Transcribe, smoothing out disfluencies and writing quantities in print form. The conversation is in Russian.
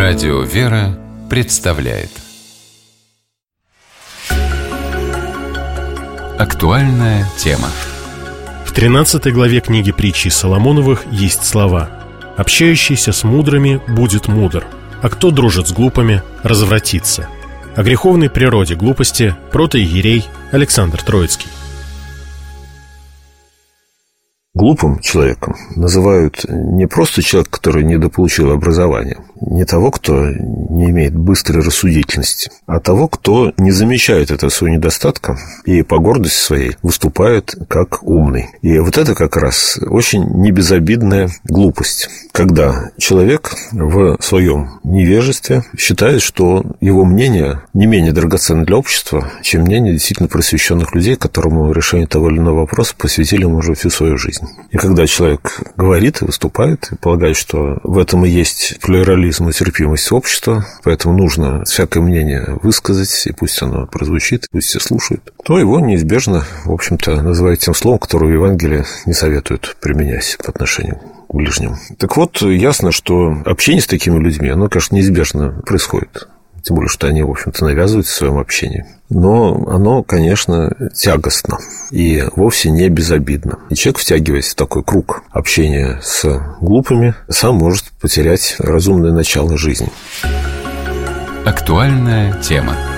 Радио «Вера» представляет актуальная тема. В 13 главе книги притчи Соломоновых есть слова: «Общающийся с мудрыми будет мудр, а кто дружит с глупыми, развратится». О греховной природе глупости протоиерей Александр Троицкий. Глупым человеком называют не просто человека, который недополучил образование, не того, кто не имеет быстрой рассудительности, а того, кто не замечает этого своего недостатка и по гордости своей выступает как умный. И вот это как раз очень небезобидная глупость, когда человек в своем невежестве считает, что его мнение не менее драгоценно для общества, чем мнение действительно просвещенных людей, которому решение того или иного вопроса посвятили, может, всю свою жизнь. И когда человек говорит и выступает, и полагает, что в этом и есть плюрализм и терпимость общества, поэтому нужно всякое мнение высказать, и пусть оно прозвучит, пусть все слушают, то его неизбежно, в общем-то, называют тем словом, которое в Евангелии не советуют применять по отношению к ближнему. Так вот, ясно, что общение с такими людьми, оно, конечно, неизбежно происходит. Тем более, что они, в общем-то, навязываются в своем общении. Но оно, конечно, тягостно и вовсе не безобидно. И человек, втягиваясь в такой круг общения с глупыми, сам может потерять разумное начало жизни. Актуальная тема.